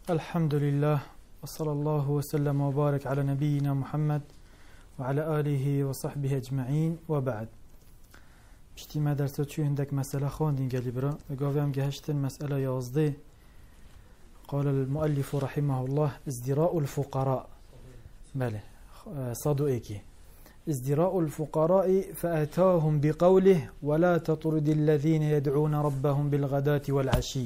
الحمد لله وصلى الله وسلم وبارك على نبينا محمد وعلى آله وصحبه أجمعين وبعد. بشتي ما درسات شو عندك مسألة خواندين قالي برا قاوي هم جهشتن مسألة يازده. قال المؤلف رحمه الله ازدراء الفقراء. بله صادو ايكي ازدراء الفقراء فأتاهم بقوله ولا تطرد الذين يدعون ربهم بالغداة والعشي.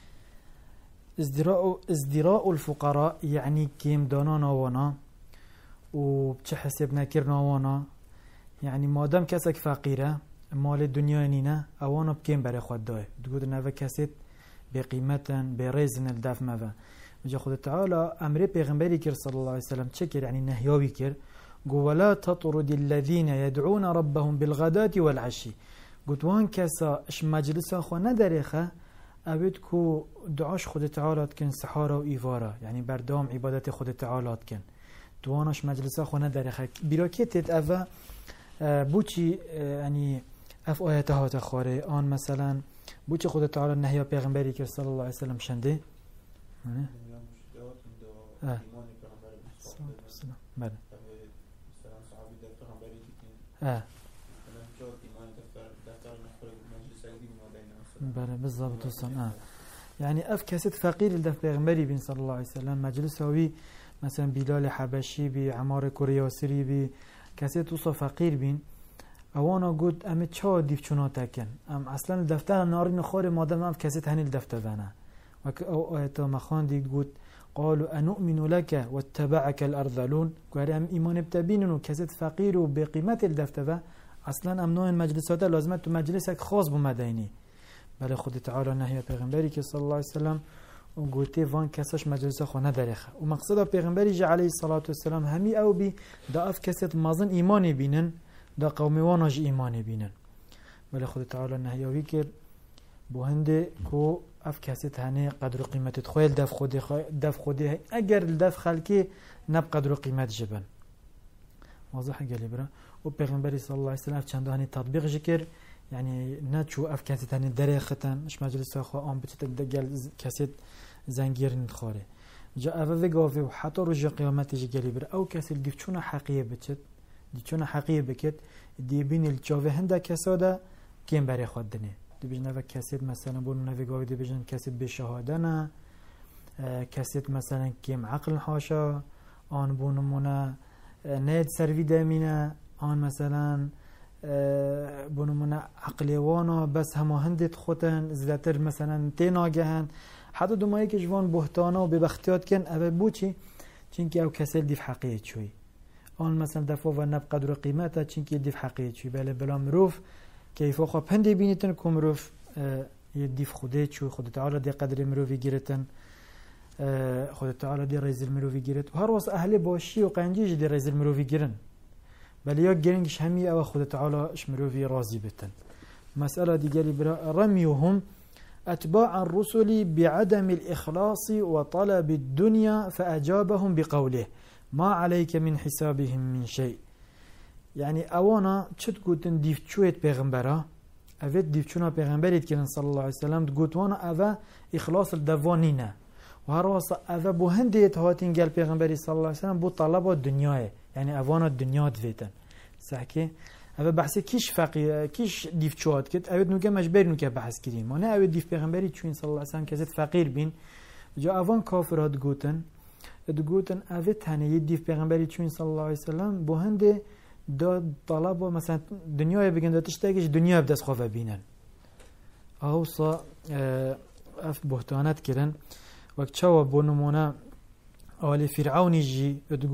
ازدراء الفقراء يعني كيم دانانا وانا وبتحسبنا كرنا وانا، يعني مادام كسك فقيرة مال الدنيا نينا اوانا بكيم بري خود داي تقول نفا كسيت بقيمة بريزن الدف مفا وجا خود تعالى امري پیغمبري كر صلى الله عليه وسلم تشكر يعني نهياوي كر قو ولا تطرد الذين يدعون ربهم بالغداة والعشي. قلت وان كسا اش مجلسا خو ندريخه اوید کو دعاش خود تعالی کن سحاره و ایواره، یعنی بردام عبادت خود تعالی کن دوانش مجلسه خونه درخه بیراکتت اوه بوچی یعنی اف آیت ها تخاره آن مثلا بوچی خود تعالی نهی پیغمبری که صلی الله علیه وسلم شنده بله بله بالضبط وصل يعني اف كاسد فقير الدف پیغمبري بن صلى الله عليه وسلم مجلس هوي مثلا بلال حبشي بعمار كورياسري ب كاسد وصل فقير بن اوانا قلت ام چا ديف چونا تكن ام اصلا الدفتر نارين خور مادام اف كاسد هني الدفتر وانا او ايت مخان دي قلت قالوا انؤمن لك واتبعك الارذلون قال ام ايمان بتبينن كاسد فقير وبقيمه الدفتر اصلا ام نوع مجلسات لازم تو مجلسك خاص بمديني بله خود تعالی نهی پیغمبری که صلی الله علیه وسلم و گوته وان کسش مجلس خونه درخه و مقصد پیغمبری ج علیه الصلاة والسلام همی او بی دا اف کست مازن ایمان بینن دا قومی وانج ایمان بینن بله خود تعالی نهی اوی که بو هنده کو اف کست هنه قدر و قیمت خویل دف خوده اگر دف خلکی نب قدر و قیمت جبن واضح گلی برا و پیغمبری صلی الله علیه وسلم چند هنه تطبیق جکر يعني ناتشو اف كاسيت هني دريختن مش مجلس اخو ام بتت دجال كاسيت زنجيرن خاري جاء فيغوفي وحتى رجع قيامت جالي بر او كاسيت ديفچونا حقيقيه بتت ديچونا حقيقيه بكت دي بين الجوه هندا كساده كيم بري خدني دي بجنا كاسيت مثلا بون نافيغوفي دي بجن كاسيت بشهادنا كاسيت مثلا كيم عقل حاشا ان بونمونا نيد سروي دامينا ان مثلا بونمونه عقلیوانا بس همه هندت خوتن زیادتر مثلا تناگهن حتی دومایی که جوان بهتانا و ببختیات کن اوه بوچی چینکه او کسل دیف حقیقی چوی آن مثلا دفعه و نب قدر قیمتا چینکه دیف حقیقی چوی بله بلا مروف کیفا خواه پنده بینیتن که مروف یه دیف خوده چوی خود تعالی دی قدر مروفی گیرتن خود تعالی دی ریزل مروفی گیرت و هر واسه اهل باشی و قنجیش دی ریزل مروفی گیرن بل يا جرينش همي او خد تعالى اشمروفي راضي بتن. مسألة دي قالي رميهم اتباع الرسل بعدم الاخلاص وطلب الدنيا فاجابهم بقوله ما عليك من حسابهم من شيء. يعني اوانا چت قوتن ديف چويت پیغمبرا اوت ديف چونا پیغمبريت كن صلى الله عليه وسلم قوت وانا اوه اخلاص الدوانينه وهروس اوه بو هنديت هاتين قال پیغمبري صلى الله عليه وسلم بو طلب الدنيا يعني أوانا الدنيا دفيتن سحكي أبا بحثي كيش فقي كيش ديف شوات كت أود نوكا مجبر نوكا بحث كريم ما أنا أود ديف بيغمبري تشوين صلى الله عليه وسلم كزت فقير بين جا أوان كافر هاد قوتن أود هني يديف بيغمبري تشوين صلى الله عليه وسلم بوهند دا طلبه مثلا دنيا بيجن دا تشتاقش دنيا بدس خوفه بينن أوصى أف بهتانات كرن وقت شوا بونمونا آل فرعون جي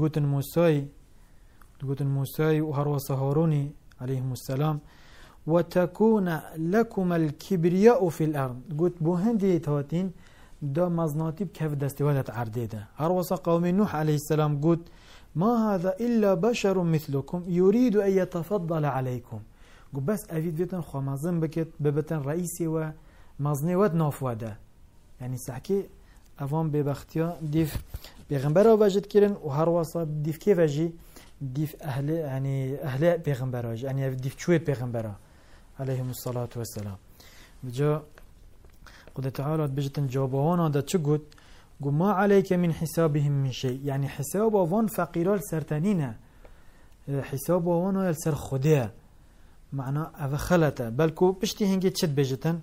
تقولن موسى وهروس هاروني عليهم السلام وتكون لكم الكبرياء في الأرض قلت بوهندي تواتين دا مزناتي بكيف دستوالة عرديدة هروس قوم نوح عليه السلام قلت ما هذا إلا بشر مثلكم يريد أن يتفضل عليكم قلت بس أفيد بيتن خوا مزن بكت ببتن رئيسي ومزني ود نافواده يعني سحكي اوان ببختیا دیف پیغمبر وجد کردن و هر واسه دیف کی وجی دیف اهل پیغمبر یعنی دیف چوی پیغمبر علیهم الصلاة والسلام بجا خدا تعالی بجتن جوابوانا دا چه گود گو ما علیک من حسابهم من شیء، یعنی حساب آوان فقیرال سرتنینه، حساب آوان سر خوده، معنا او خلطه. بلکو پشتی هنگی چت بجتن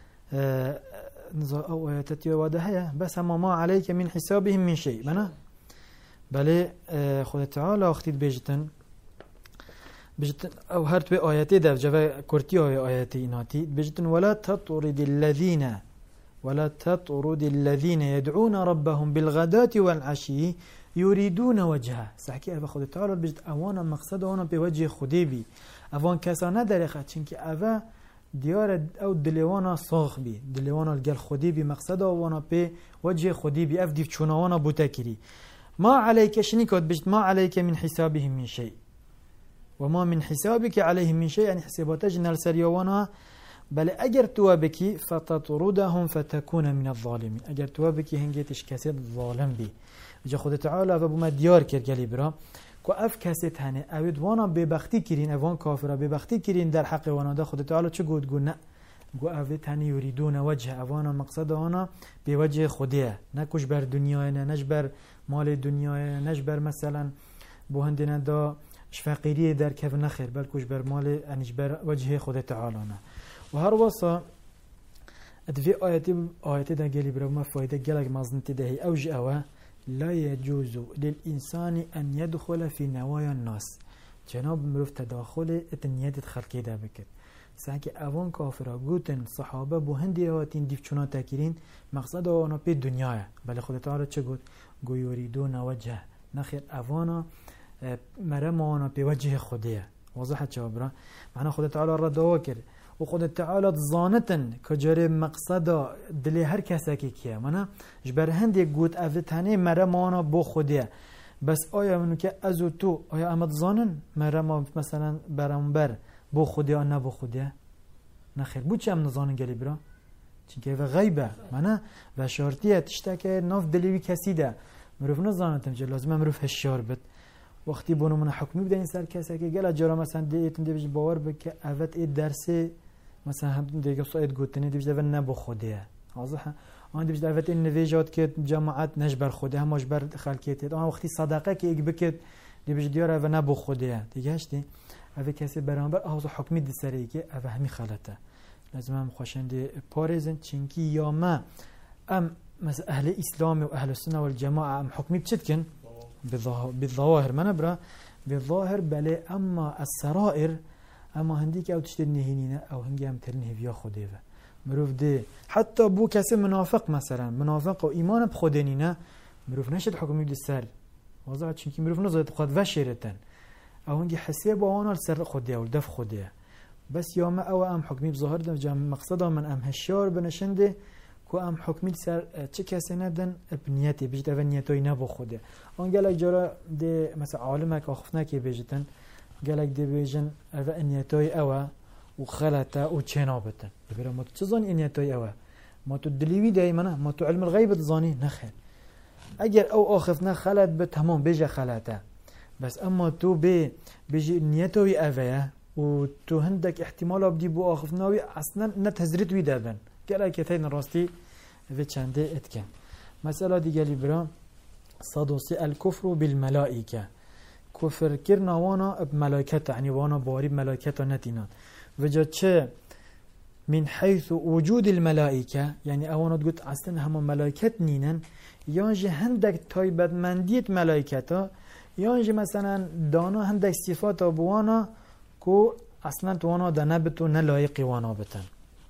او آیاتتی واده هیا، بس اما ما علیک من حسابهم من شیء بنا. بله خود تعالی اختید بجتن او هر توی آیاتی در جوه کرتی آیاتی ایناتی بجتن ولا تطرد الذين يدعون ربهم بالغداة والعشي يريدون وجهه. سحكي أبا خود تعالى بجد أوانا مقصد أوانا بوجه خدي بي أوان كسانا درخه چنكي أبا ديار أو دلوانا صاغ بي دلوانا الجل خدي بي مقصد أوانا بوجه خدي بي أفدي چونوانا بوتاكري. ما عليك شنيكوت بجد ما عليك من حسابهم من شيء وما من حسابك عليهم من شيء، يعني حساباتج نالسريوانا. بل اگر تو بکی فتطردهم فتكون من الظالمين، اگر تو بکی هنگیتش کسی ظالم بی. جا خود تعالی و بوم دیار کرد گلی برا کو اف کسی تنه اوید وانا ببختی کرین، اوان کافر ببختی کرین در حق وانا ده. خود تعالی چه گفت؟ گو نه، گو اوید تنه یریدون وجه اوانا مقصد آنا به وجه خودیه، نکش بر دنیای نه، نش بر مال دنیای، نش بر مثلا بو هندنا دا فقیری در کف نخیر، بلکش بر مال انش بر وجه خود تعالی نه. و هر واسه ادفي آياتي دا قالي برا ما فايدة قالك مازنتي دهي أوج أوا لا يجوز للإنسان أن يدخل في نوايا الناس. جناب مروف تداخل اتنياد خلقي دا بكت ساكي اوان كافرا قوتن صحابة بو هندي اواتين ديف چونا تاكيرين مقصد اوانا بي دنيايا. بل خود تعالى چه قوت؟ قو يريدون وجه نخير اوانا مرم اوانا بي وجه خوديه. واضحة شابرا معنى خود تعالى ردوا كر و خود تعالی ظانتن کجاره مقصد دل هر کسی که کیه منه جبر هندی گوت افتنه مرمانا بو خودیه. بس آیا منو که از تو آیا امد ظانن مرما مثلا برانبر بو خودیه نه بو خودیه؟ نخیر بود چه ام نظانن گلی برا چونکه و غیبه منه و شارتیه تشتا که ناف دلیوی کسی ده مروف نظانتم چه لازمه مروف هشیار بد. وقتی بونو من حکمی بده این سر کسی که گله جارا مثلا دیتون دیوش باور بکه اوت ای درسه مثلا هم دیگه ساید گوتنی دیوش دو نبو خوده واضحه آن دیوش دوت این نویجات که جماعت نجبر خوده همش بر خلقیت آن وقتی صدقه که یک بکت دیوش دیار او نبو خوده دیگه هستی او کسی برانبر آوازو حکمی دی سری که او همی خلطه لازم هم خوشنده پارزن چنکی یا ما ام مثلا اهل اسلام و اهل السنه والجماعه ام حکمی بچت کن بالظواهر ما نبرا بالظاهر بله اما السرائر اما هنديك او تشتري نهينينا او هنگي هم ترنه بيا خوده و مروف ده حتى بو كسي منافق مثلا منافق و ايمان بخودنينا مروف نشد حكمي دي سر واضح چونكي مروف نزايد قد وشيرتن او هنگي حسيب وانا سر خوده و دف خوده بس يوم او ام حكمي بظاهر ده جام مقصده من ام هشيار بنشنده کو ام حکمی سر چه کسی ندن بنیتی بجد اول نیتوی نبو خوده اون گلک جارا ده مثلا عالمک آخفنه که بجدن گلک ده بجن اول نیتوی اوه و خلطه و چنابتن ببرا ما تو چه زانی نیتوی اوه ما تو دلیوی دایمانه ما تو علم الغیبت زانی نخیر اگر او آخفنه خلط به تمام بجه خلطه بس اما تو بجی نیتوی اوه و تو هندک احتمال بدی بو آخفناوی اصلا نتهزرت وی دابن گلک تین راستی و چنده اتکن مثلا دیگلی برام صدوسی الكفر بالملائکه کفر کرنا وانا بملائکت یعنی وانا باری بملائکت نتینان و جا چه من حيث وجود الملائکه یعنی اوانا تقول اصلا همه ملائکت نینن یانجه هندک تایبت مندیت ملائکتا یانجه مثلا دانا هندک صفات بوانا کو اصلا توانا دنبتو نلایقی وانا بتن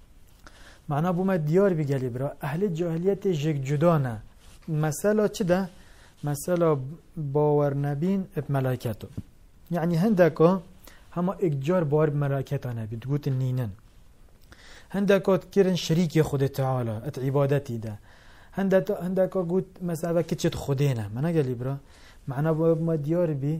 معنا بوم دیار بگلی برا اهل جاهلیت جگ جدانه مثلا چه ده؟ مثلا باور نبین اب ملائکتو یعنی هندکا همه اکجار باور ملائکتا نبید گوت نینن هندکا کرن شریک خود تعالی ات عبادتی ده هندکا گوت مثلا کچت خودینه منا گلی برا معنا بوم دیار بی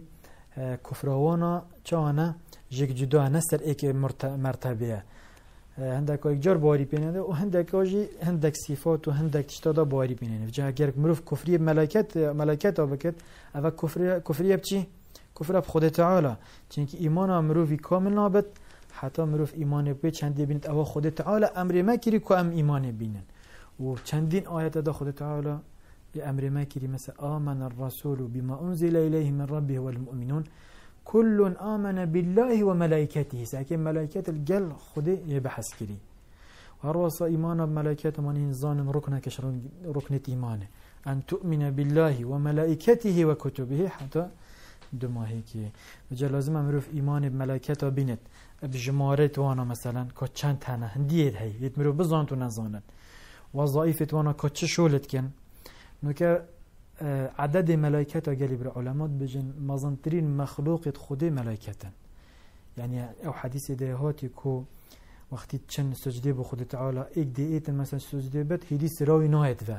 کفروانا چانه جگ جدانه سر ایک مرتبه هندک اجار باری بیننده و هندک آجی هندک صفات و هندک تشتادا باری بیننده جا اگر مروف کفری ملائکت آبکت اول کفری بچی؟ کفر اب خود تعالی چونکه ایمان مروفی کامل نابد حتی مروف ایمان بی چندی بینید اول خود تعالی امری مکری که ام ایمان بینن و چندین آیت دا خود تعالی أمر ما كري مثلا آمن الرسول بما أنزل إليه من ربه والمؤمنون كل آمن بالله وملائكته ساكن ملائكة الجل خده يبحث كري وهروصا إيمان بملائكة من ظان ركن كشر ركنة إيمانه أن تؤمن بالله وملائكته وكتبه حتى دما هيك وجا لازم أمروف إيمان بملائكة بينت بجمارت وانا مثلا كتشان تانا هنديت هي يتمرو بزانت ونزانت وظائفة وانا كتش شولت كن نوكا عدد ملائكة قالي بالعلماء بجن مظنترين مخلوق خده ملائكة يعني أو حديث دهاتي كو وقتی چند سجده به خود تعالی ایک دیت مثلا سجده بد هدی سراوی نهایت و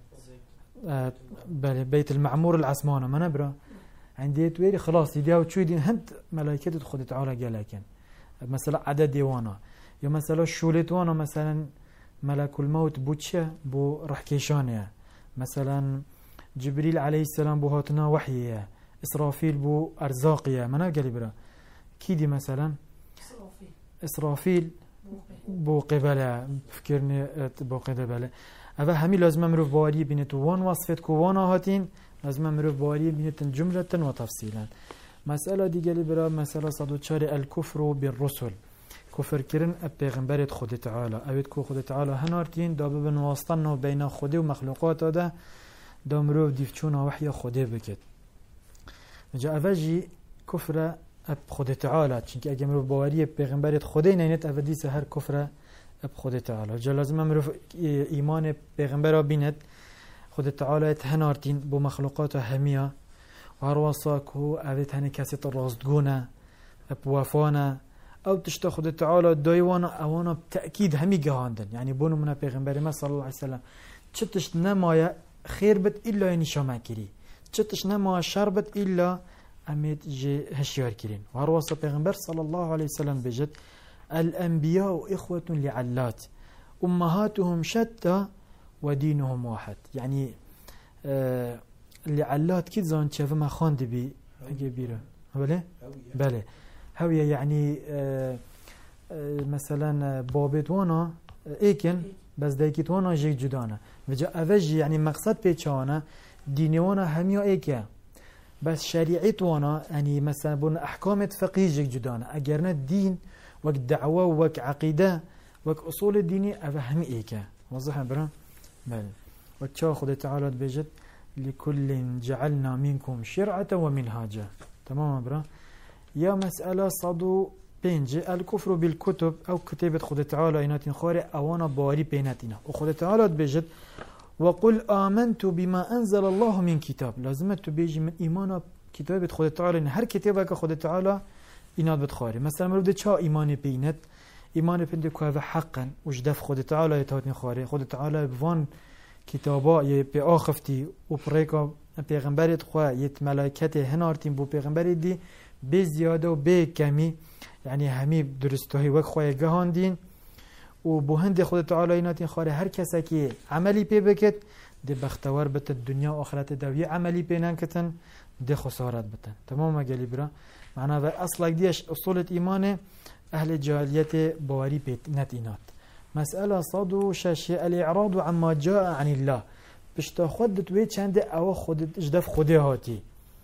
بله بیت المعمور العثمانه من برا عندي تويري خلاص يداو تشويدين هند ملائكة خود تعالى جلاكن مثلا عدد ديوانا يا مثلا شولتوانا مثلا ملك الموت بوتشا بو رحكيشانيا مثلا جبريل عليه السلام بو هاتنا وحيا إسرافيل بو أرزاقيا منا قالي برا كيدي مثلا إسرافيل بو قبلة فكرني بو قبلة أفا همي لازم مروف بواري بينت وان وصفت كوانا هاتين لازم مروف بواري بينت جملة وتفصيلا مسألة دي قالي برا مسألة صدوتشار الكفر بالرسل كفر كرن پیغمبرت خود تعالى اوید کو خود تعالى هنارتين دا ببن واسطن بين خود و مخلوقات دا دا مروف دیفچون وحی خود بکد جا اوجی كفر اب خود تعالى چونکه اگه مروف باوری پیغمبرت خود نینت اودی سه هر كفر اب خود تعالى جا لازم مروف ایمان پیغمبر بیند خود تعالى هنارتين بو مخلوقات همیا و هر واساکو اوید هنه کسی راستگونه اب وفانه او تشتا خود تعالى دايوانا اوانا بتأكيد همي جهاندن يعني بونو منا پیغمبر ما صلى الله عليه وسلم چتش نمايا خير بت إلا يعني شما كري چتش نمايا شر بت إلا اميت جي هشيار كرين وهرواسا پیغمبر صلى الله عليه وسلم بجد الأنبياء إخوة لعلات أمهاتهم شتى ودينهم واحد يعني لعلات كده زان شاف ما خاند بي كبيرة بله بله هوية يعني مثلا بابت وانا ايكن بس دايكت وانا جيك جدانا وجا اوجي يعني مقصد بيچانا ديني وانا هميا ايكا بس شريعت وانا يعني مثلا بون احكام فقهي جيك جدانا اگرنا دين وك دعوة وك عقيدة وك اصول الديني افهمي ايكا وضح برا بل وتشا خد تعالى بجد لكل جعلنا منكم شرعة ومنهاجا تمام برا يا مسألة صدو بينج الكفر بالكتب أو كتابة خود تعالى إنات خاري أوانا باري بيناتنا وخود تعالى بيجد وقل آمنت بما أنزل الله من كتاب لازمت بيجي من إيمان كتابة خود تعالى إن هر كتابة خود تعالى إنات بتخاري مثلا مرود شا إيمان بينت إيمان بينت كهذا حقا وجدف خود تعالى يتوتني خاري خود تعالى بفان كتابا بآخفتي وبريكا پیغمبرت خوا يت ملائكته هنارتين بو پیغمبرت دي بزياده و بكمي يعني همي درستوهي وك خواه جهاندين و بو هند خود تعالى يناتين خاري هر كسا كي عملي بي بكت دي بختوار بت الدنيا و آخرت دوية عملي بي نانكتن دي خسارت بتن تمام قالي برا معناه أصلك ديش أصولة إيمان أهل جاهلية بواري بيت نتينات مسألة صدو شاشي الإعراض عما جاء عن الله بشتا خودت ويت شانده أو خودت اجدف خوده هاتي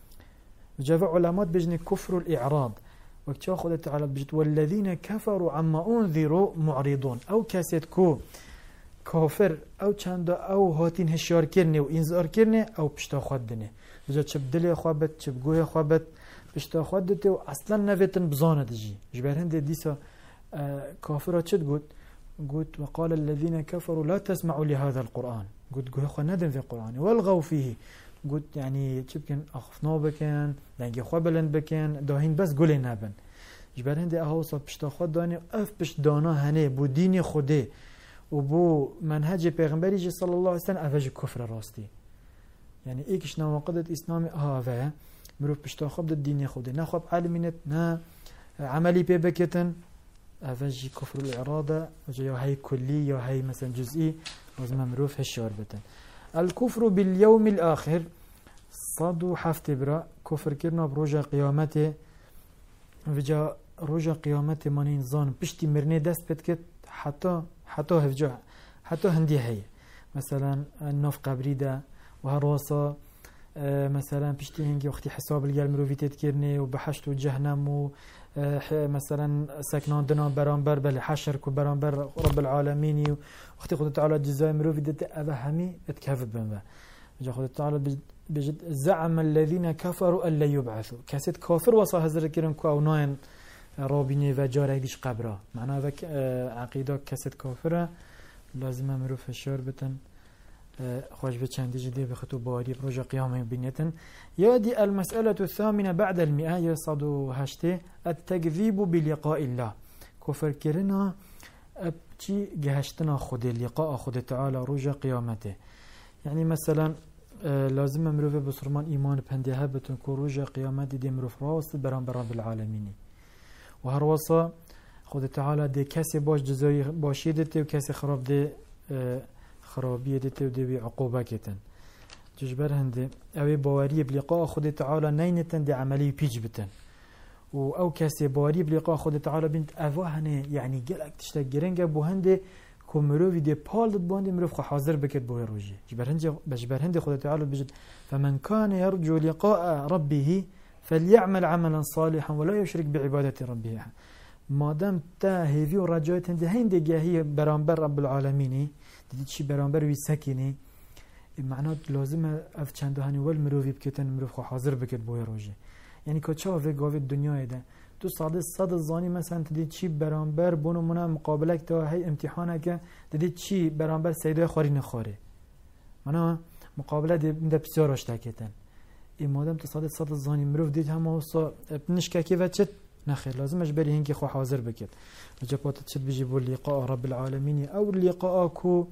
جاء علماء بجن كفر الإعراض وكتشا خود تعالى بجد والذين كفروا عما أنذروا معرضون أو كاسيت كو كافر أو چند أو هاتين هشيار كرني وإنذار كرني أو بشتا خودني جاء شبدلي خوابت شبقوه خوابت بشتا خودته وأصلا نفتن بزانة جي جبرهن دي ديسا كافرة شد قلت وقال الذين كفروا لا تسمعوا لهذا القرآن قلت قوه خوا ندن في القرآن والغوا فيه قلت يعني تبكن أخفنا بكن لانجي خوابلن بكن داهين بس قولي نابن جبر هندي أهوصا بشتا خود داني أف بشت دانا هنه بو دين خوده و بو منهج پیغمبری صلى الله عليه وسلم أفج كفر راستي يعني ايكش نواقضت إسلامي أهافه مروف بشتا خواب دا دين خوده نا خواب علمينت نا عملي بي بكتن أفج كفر الإرادة يا هاي كلي يا هاي مثلا جزئي لازم مروف هالشعر بتن الكفر باليوم الآخر صدو حفت برا كفر كرنا بروجا قيامته وجا روجا قيامته مانين زان بشتي مرني دست بتكت حتى هفجا حتى هندي هي مثلا النوف قبري ده وهروسا مثلا بيشتي هنجي وقتي حساب الجال مروفيتت كيرني وبحشت وجهنم و مثلا سكنان دنا برانبر بل حشر كو برانبر رب العالمين وقتي خد تعالى جزاء مروفيتت أبهمي اتكفت بنبه جا خد تعالى بجد زعم الذين كفروا أن لا يبعثوا كاسيت كافر وصا هزر كيرن كو او ناين رابيني و جاره ديش قبره معناها ذاك عقيده كاسيت كافره لازم مروف الشور بتن خوش بچندی جدی بخطو باری بروجه قيامه بنيتن يادي المسألة الثامنة بعد 100 يصد هشته التكذيب بلقاء الله كفر كرنا ابتي جهشتنا خود اللقاء خود تعالى روجه قيامته يعني مثلا لازم مروف بسرمان ايمان بهندها بتن كروجه قيامته دي مروف راس برام رب العالمين وهروصا خود تعالى دي كاسي باش جزاي باشيدته وكاسي خراب دي خرابية دي ودي عقوبة كتن تجبر هندي اوي باوري بلقاء خود تعالى نينتن دي عملية بيج بتن او كاسي باوري بلقاء خود تعالى بنت افاهنه يعني جلك تشتاق جرنجا بو هندي كومروفي دي بال باندي مروف حاضر بكت بو روجي جبر هندي خود تعالى بجد فمن كان يرجو لقاء ربه فليعمل عملا صالحا ولا يشرك بعبادة ربه ما دام تا هيفي ورجايت هندي جاهي برانبر رب العالمين دید چی برانبر وی سکینی معنات لازم اف چند هانی ول مروفی بکتن مروف خو حاضر بکت بوی روزی یعنی که چه وی گاوی دنیای ده تو صد زانی مثلا دید چی برانبر بونو منا مقابله تا هی امتحانه که دید چی برانبر سیدای خوری نخوره منا مقابله ده بسیار اشتا کتن این مادم تو صد زانی مروف دید همه وصا نشککی و چت نخير لازم اجبري هنكي خو حاضر بكت وجبات تشد بيجيبوا لقاء رب العالمين او اللقاء كو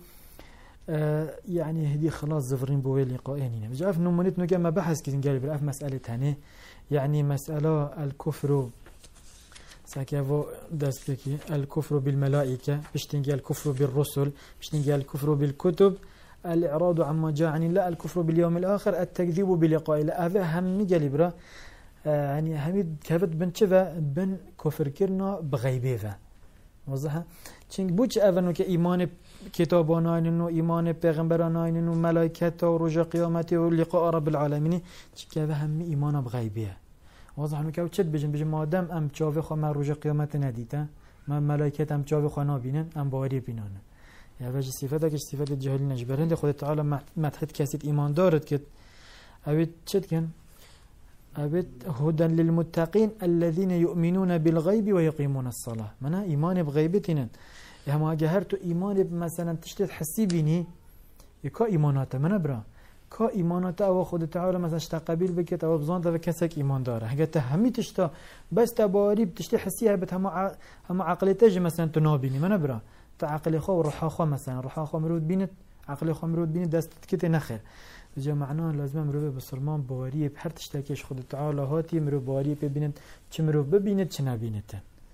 يعني هدي خلاص زفرين بوي لقاءين بجاف نمونيت نوجا ما بحث كي نقال بالعف مساله ثانيه يعني مساله الكفر ساكيفو داستكي الكفر بالملائكه بشتنجي الكفر بالرسل بشتنجي الكفر بالكتب الاعراض عما جاء عن الله الكفر باليوم الاخر التكذيب بلقاء الله هذا هم جلبره يعني حميد كفت بن شذا بن كفر كرنا بغيبه واضحه چنگ بوچ اونو که ایمان کتاباناین و ایمان پیغمبراناین و ملائکت و روز قیامت و لقاء رب العالمین چه هم ایمان بغیبه واضحه انو که چت بجن مادام ام چاوه خو من روز قیامت ندیدم من ملائکت ام چاوه خو نبینن ام باوری بینن یا وجه صفته که صفت جهل نجبرند خود تعالی مدحت کسی ایمان دارد که اوید چت کن أبد هدى للمتقين الذين يؤمنون بالغيب ويقيمون الصلاة منا إيمان بغيبتنا يهما جهرت إيمان مثلا تشتت حسي بيني يكا إيمانات منا برا كا إيمانات أو خود تعالى مثلا اشتقبيل بكت أو بزانت بكسك إيمان داره هجت همي تشتا بس تباري بتشتي حسيها بت هم عقل تج مثلا تنابيني منا برا تعقل خو روح خو مثلا روح خو مرود بينت عقل خو مرود بينت دست كت نخير جا معناه لازم مروه بسرمان باوریه بهر تشتکیش خود تعالی هاتی مروه باوریه ببیند چه مروه ببیند چه نبیند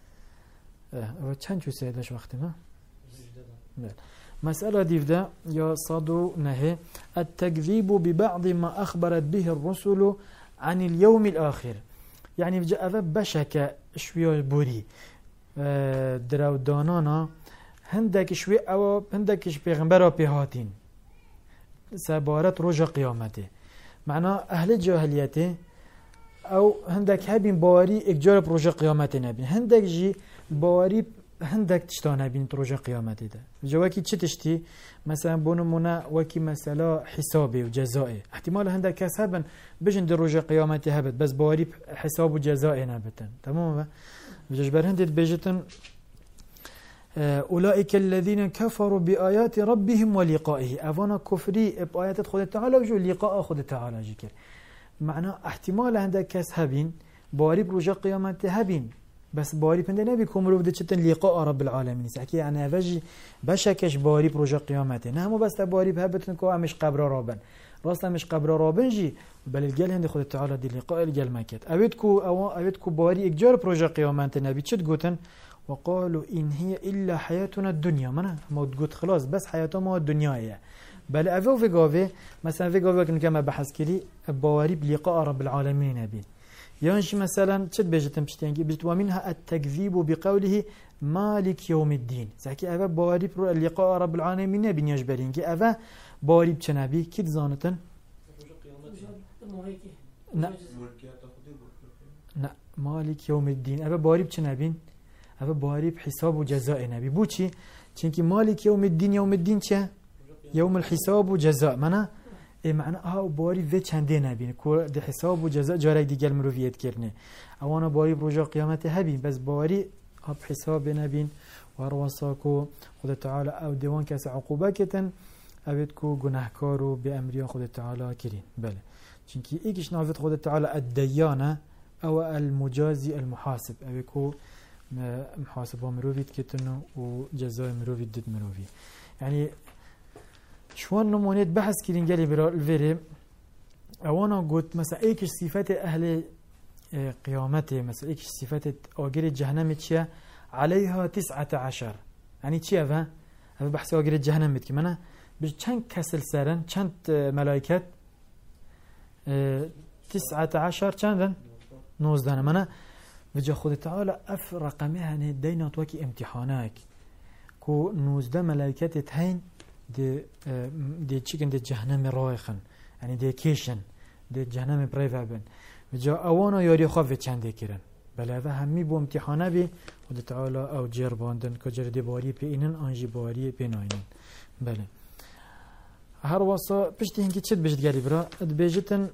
و چند چو سیدش وقتی ما؟ مسألة ديفدا يا صادو نهي التكذيب ببعض ما أخبرت به الرسل عن اليوم الآخر يعني جاء بشك شوية بوري دراو دانانا هندك شوية أو هندك پیغمبر بهاتين سبارت روز قیامته معنا اهل جاهلیته او هندك هبين باوري اجار روز قیامته نبین هندك جي باوري هندك تشتا نبین روز قیامته ده جواكي چه تشتي مثلا بونمونا وكي مسألة حسابي وجزائي احتمال هندك كسبن بجن در روز قیامته هبت بس باوري حساب وجزائي نبتن تمام بجبر هندت بيجتن أولئك الذين كفروا بآيات ربهم ولقائه أفانا كفري بآيات خود تعالى وجو لقاء خود تعالى جكر معنى احتمال عندك كاس هبين باري بروجة قيامته هبين بس باري بند نبي كمرو بدي چتن لقاء رب العالمين سحكي يعني أفجي بشكش باري بروجة قيامته نهمو بس باري بهبتن كو مش قبر رابن راسا مش قبر رابن جي بل الجل هند خود تعالى دي لقاء الجل ماكت أبيتكو باري إجار بروجة قيامته نبي چت قوتن وقالوا إن هي إلا حياتنا الدنيا منا ما تقول خلاص بس حياتنا ما الدنيا هي بل أفو في قافي مثلا في قافي كما بحث كلي بواري بلقاء رب العالمين نبي يانشي مثلا شد بيجتم بشتينجي بجت ومنها التكذيب بقوله مالك يوم الدين زكي أفا بواري لقاء رب العالمين نبي يجبرينجي أفا بواري بچنبي كيد زانتن نه نه مالك يوم الدين أبا باريب چه نبين أبا باريب حساب وجزاء نبي بو چي چنكي مالك يوم الدين چه يوم الحساب وجزاء معنى معنى باريب في چنده نبين كو دي حساب وجزاء جارك دي قل مروفيت كرنه اوانا باريب رجا قيامته هبين بس باري اب حساب نبين وروساكو خدا تعالى او ديوان كاس عقوبه كتن ابدكو گناهكارو بامريان خدا تعالى كرين بله چنكي ايكش نافت خدا تعالى الديانه او المجازي المحاسب ابيكو محاسبه مروفيت كتنو وجزاء مروفيت دد مروفي يعني شوان نمونيت بحث كرين قالي برا الفيري اوانا قلت مثلا ايكش صفات اهل قيامته مثلا ايكش صفات اغير جهنم تشيا عليها 19 يعني تشيا فا بحث اغير جهنم كي منا بش چند كسل سرن چند ملائكات 19 چندن 19 منا وجه خود تعالى اف رقمها نه دينا توكي امتحانك كو 19 ملائكات تهين دي چیکن دي جهنم رايخن يعني دي كيشن دي جهنم بريفابن وجا اوانا ياري خوف چنده كرن بلا و همي بو امتحانه بي خود تعالى او جير باندن كجر دي باري بينن انجي باري بيناينن بله هر وصا بشتي هنكي چت بجد غالي برا ادبيجتن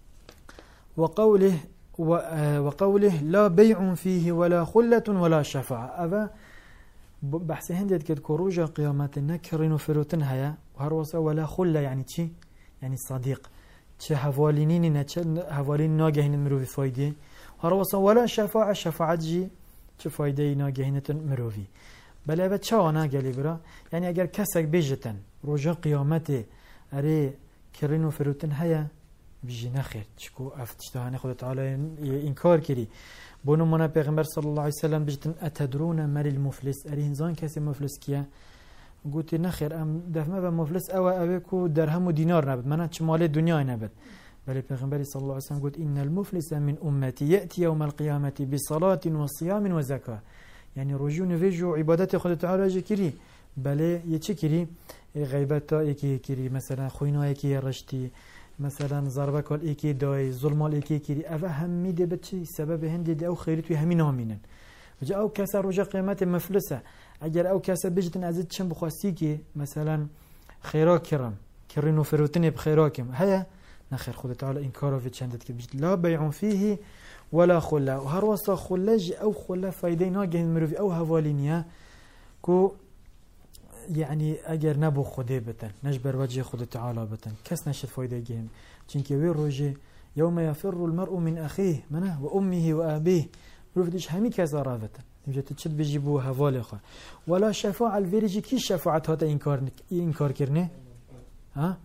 وقوله لا بيع فيه ولا خلة ولا شفاعة أبا بحث هندت كد كروجا قيامات نكرين فروتن هيا وهر وصا ولا خلة يعني چي يعني صديق چه حوالينين چه حوالين ناگهين مروي فايده هر وصا ولا شفاعة جي چه فايده ناگهين مروي بلا با چانا قالي برا يعني اگر كسك بيجتن روجا قيامته اري كرين فروتن هيا بيجي نخير چكو افتشتهاني خدا تعالى انكار كري بونو منا پیغمبر صلى الله عليه وسلم بيجتن اتدرون مال المفلس اري انسان كسي مفلس كيا قلت نخير ام دفما بمفلس او ابيكو درهم ودينار نبد منا چ مال دنيا نبد بل پیغمبر صلى الله عليه وسلم قلت ان المفلس من امتي ياتي يوم القيامه بصلاه وصيام وزكاه يعني رجون فيجو عبادات خدا تعالى جكري بل يچكري غيبتا يكي كري مثلا خوينا يكي رشتي مثلا ضربه کل ایکی دای ظلمال ایکی کری اوه همی ده بچه سبب هندی ده او خیرتوی همی نامینن وجا او کسا روژا قیمت مفلسه اگر او کسا بجتن ازید چند بخواستی که مثلا خیرا کرم کرینو فروتنی بخیرا کم هیا نخیر خود تعالی این کارو في چندت که بجت لا بیعون فیه ولا خلا و هر واسطه خلاج او خلا فایده ناگه مروفی او هوالینیا کو يعني اگر نبو خده بتن نجبر وجه خود تعالى بتن كس نشد فايده جيم چنكي وي روجي يوم يفر المرء من اخيه منه وامه وابيه رفدش همي كذا رابطه نجت تشد بيجيبو حواله خ ولا شفاعه الفيرجي كي شفاعت هذا انكار كرنه ها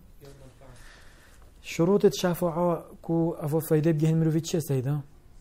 شروط الشفاعه كو افو فايده بجه مروفي تشه سيدا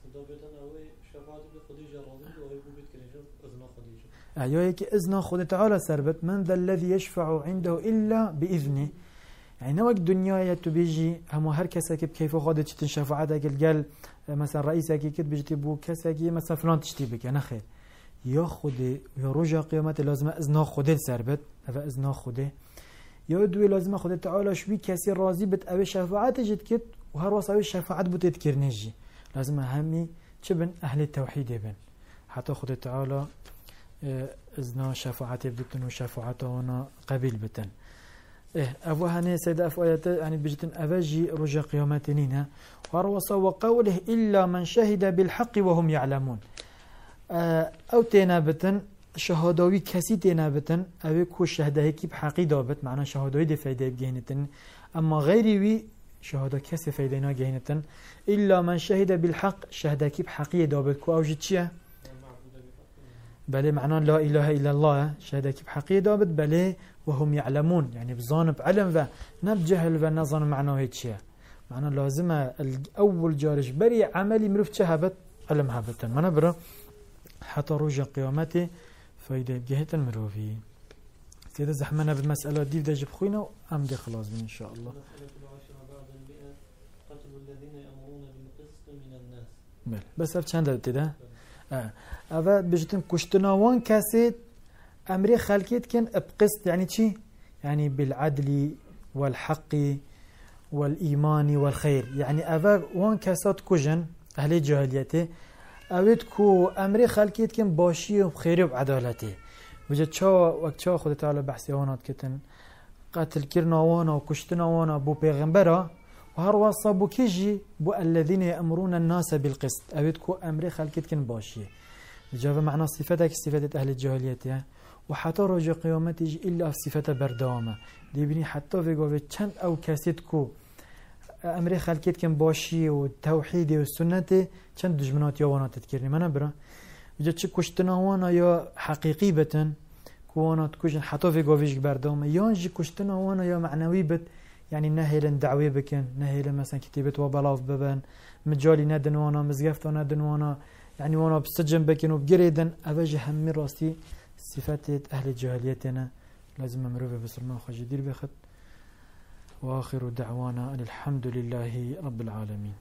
ايوه كي اذن خود تعالى سربت من ذا الذي يشفع عنده الا باذنه يعني وقت دنيا تبيجي هم هر كسا كيف خدت شفاعتك قال مثلا رئيسك كي بيجي بو كسا كي مثلا فلان تشتي بك انا خير يا خود يا رجا قيامت لازم اذن خود سربت افا اذن خود يا دوي لازم خود تعالى شوي كسي راضي بت او شفاعت جت كت وهر وصاوي شفاعت بتذكرنجي لازم همي تشبن اهل التوحيد بن حتى خود تعالى اذن شفاعت بدتن وشفاعتنا قبيل بتن افو هني سيد افايات يعني بجتن افجي رجا قيامتنا وروص وقوله الا من شهد بالحق وهم يعلمون او تنابتن شهادوي كسي تنابتن او كو شهاده كي بحقي دابت معنى شهادوي دي فايده بجينتن اما غيري وي شهاده كسي فايدنا جينتن الا من شهد بالحق شهاده كي بحقي دابت كو اوجي تشيا بل معناه لا إله إلا الله شهادة بحقيقة دابت بل وهم يعلمون يعني بظانب علم ونبجهل ونظن معناه هيك شيء معناه لازم أول جارش بري عملي مروف شهبت علم هبتن ما نبرا حتى رجع قيامته فايدة بجهة المروفي سيدة زحمنا بالمسألة دي بدأ جب خوينا وأم دي خلاص إن شاء الله بل بس أف چند دادت ده اوه بجتن كشتناوان كاسيت امري خلقيت كن بقسط يعني چي يعني بالعدل والحق والإيمان والخير. يعني أفا وان كاسات كوجن أهل الجاهلية أود كو أمري خلقيت كن باشي وخير وعدالته. وجد وقت خود تعالى بحثي هونات كتن قتل كرنا وانا وكشتنا وانا بو بيغمبرا وهر وصابو كيجي بو الذين يأمرون الناس بالقسط. أود كو أمري خلقيت كن باشي جاب معنى صفتك صفات أهل الجاهلية وحتى رجع قيامت يجي إلا في صفة بردامة دي بني حتى في قوة چند أو كاسيت كو أمري خلقيت كن باشي والتوحيد والسنة چند دجمنات يوانا تذكرني ما نبرا وجد چه كشتنا وانا يا حقيقي بتن كوانا تكوشن حتى في قوة بردامة يانجي كشتنا وانا يا معنوي بت يعني نهيلن دعوي بكن نهيلن مثلا كتابة وبلاف ببن مجالي ندن وانا مزقفت ندن وانا يعني وانا بسجن بكن وبقريدن أبجي همي راسي صفات أهل الجاهليتنا لازم مروفة بسلمان خجدير بخط. وآخر دعوانا الحمد لله رب العالمين.